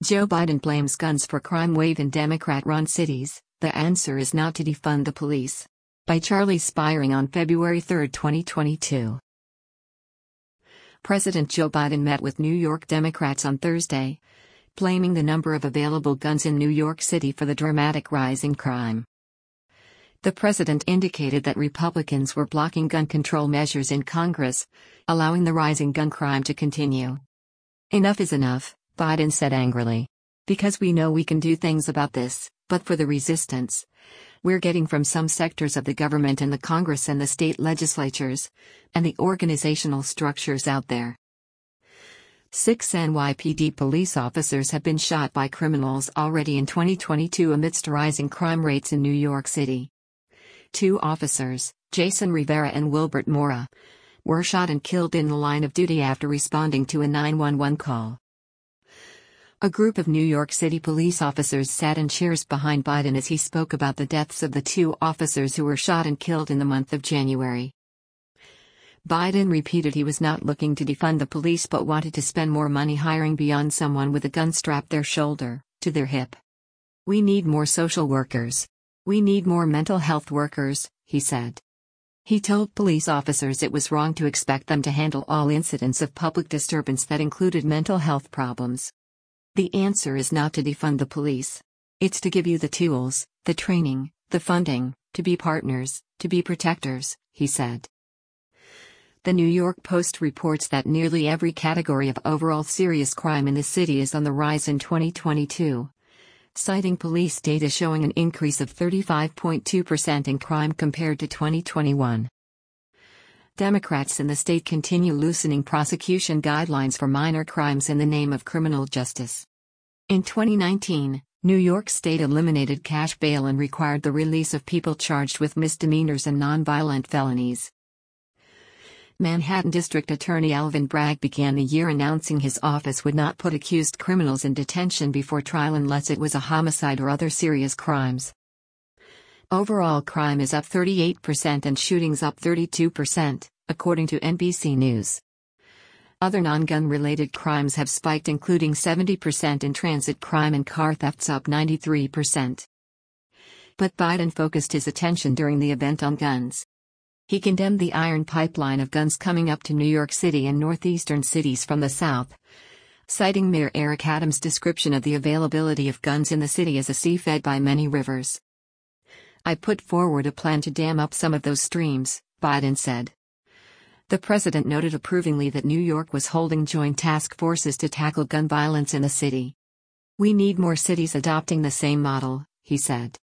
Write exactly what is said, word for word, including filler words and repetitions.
Joe Biden blames guns for crime wave in Democrat-run cities. The answer is not to defund the police. By Charlie Spiring on February third, twenty twenty-two. President Joe Biden met with New York Democrats on Thursday, blaming the number of available guns in New York City for the dramatic rise in crime. The president indicated that Republicans were blocking gun control measures in Congress, allowing the rising gun crime to continue. Enough is enough, Biden said angrily. Because we know we can do things about this, but for the resistance we're getting from some sectors of the government and the Congress and the state legislatures, and the organizational structures out there. Six N Y P D police officers have been shot by criminals already in twenty twenty-two amidst rising crime rates in New York City. Two officers, Jason Rivera and Wilbert Mora, were shot and killed in the line of duty after responding to a nine one one call. A group of New York City police officers sat in chairs behind Biden as he spoke about the deaths of the two officers who were shot and killed in the month of January. Biden repeated he was not looking to defund the police but wanted to spend more money hiring beyond someone with a gun strapped their shoulder, to their hip. We need more social workers. We need more mental health workers, he said. He told police officers it was wrong to expect them to handle all incidents of public disturbance that included mental health problems. The answer is not to defund the police. It's to give you the tools, the training, the funding, to be partners, to be protectors, he said. The New York Post reports that nearly every category of overall serious crime in the city is on the rise in twenty twenty-two, citing police data showing an increase of thirty-five point two percent in crime compared to twenty twenty-one. Democrats in the state continue loosening prosecution guidelines for minor crimes in the name of criminal justice. In twenty nineteen, New York State eliminated cash bail and required the release of people charged with misdemeanors and nonviolent felonies. Manhattan District Attorney Alvin Bragg began the year announcing his office would not put accused criminals in detention before trial unless it was a homicide or other serious crimes. Overall crime is up thirty-eight percent and shootings up thirty-two percent, according to N B C News. Other non-gun-related crimes have spiked, including seventy percent in transit crime and car thefts up ninety-three percent. But Biden focused his attention during the event on guns. He condemned the iron pipeline of guns coming up to New York City and northeastern cities from the south, citing Mayor Eric Adams' description of the availability of guns in the city as a sea fed by many rivers. I put forward a plan to dam up some of those streams, Biden said. The president noted approvingly that New York was holding joint task forces to tackle gun violence in the city. We need more cities adopting the same model, he said.